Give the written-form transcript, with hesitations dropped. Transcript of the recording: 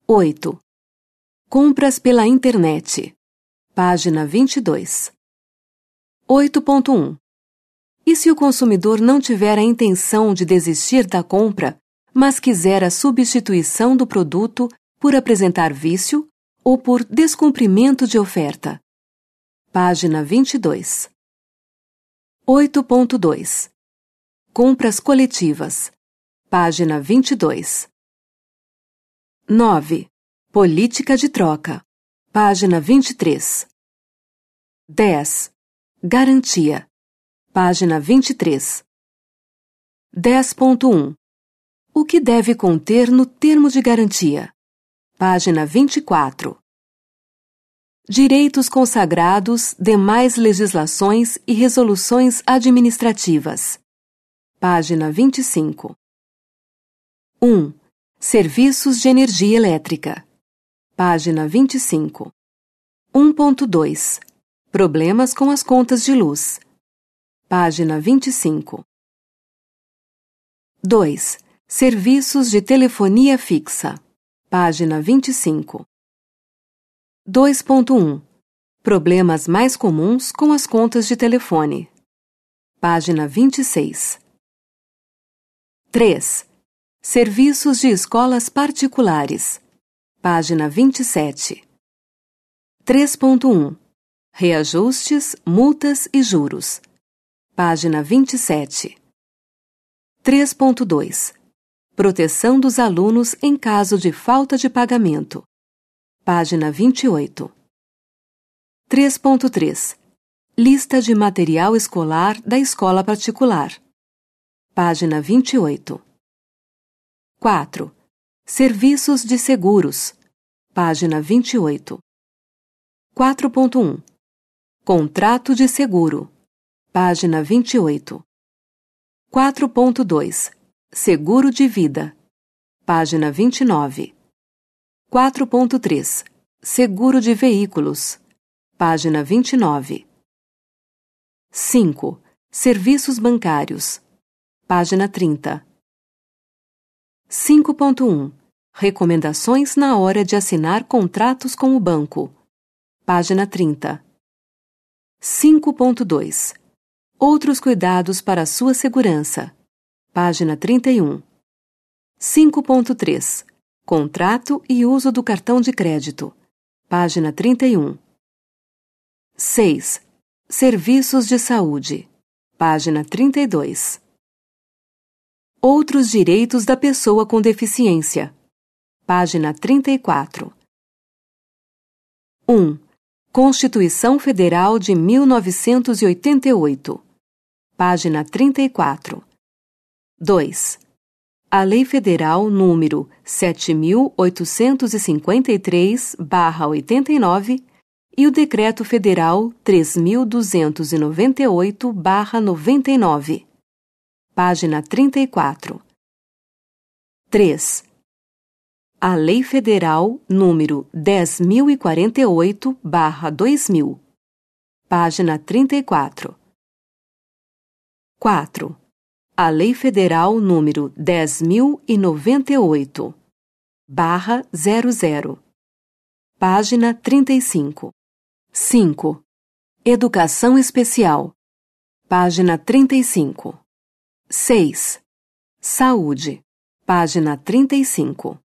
8. Compras pela internet. Página 22. 8.1. E se o consumidor não tiver a intenção de desistir da compra, mas quiser a substituição do produto por apresentar vício ou por descumprimento de oferta? Página 22. 8.2. Compras coletivas. Página 22. 9. Política de troca. Página 23. 10. Garantia. Página 23. 10.1. O que deve conter no termo de garantia? Página 24. Direitos consagrados, demais legislações e resoluções administrativas. Página 25. 1. Serviços de energia elétrica. Página 25. 1.2. Problemas com as contas de luz. Página 25. 2. Serviços de telefonia fixa. Página 25. 2.1. Problemas mais comuns com as contas de telefone. Página 26. 3. Serviços de escolas particulares. Página 27. 3.1. Reajustes, multas e juros. Página 27. 3.2. Proteção dos alunos em caso de falta de pagamento. Página 28. 3.3. Lista de material escolar da escola particular. Página 28. 4. Serviços de seguros. Página 28. 4.1. Contrato de seguro. Página 28. 4.2. Seguro de vida. Página 29. 4.3. Seguro de veículos. Página 29. 5. Serviços bancários. Página 30. 5.1. Recomendações na hora de assinar contratos com o banco. Página 30. 5.2. Outros cuidados para a sua segurança. Página 31. 5.3. Contrato e uso do cartão de crédito. Página 31. 6. Serviços de saúde. Página 32. Outros direitos da pessoa com deficiência. Página 34. 1. Constituição Federal de 1988. Página 34. 2. A Lei Federal número 7.853/89 e o Decreto Federal 3.298/99. Página 34. 3. A Lei Federal número 10.048/2000. Página 34. 4. A Lei Federal número 10.098/00. Página 35. 5. Educação Especial. Página 35. 6. Saúde. Página 35.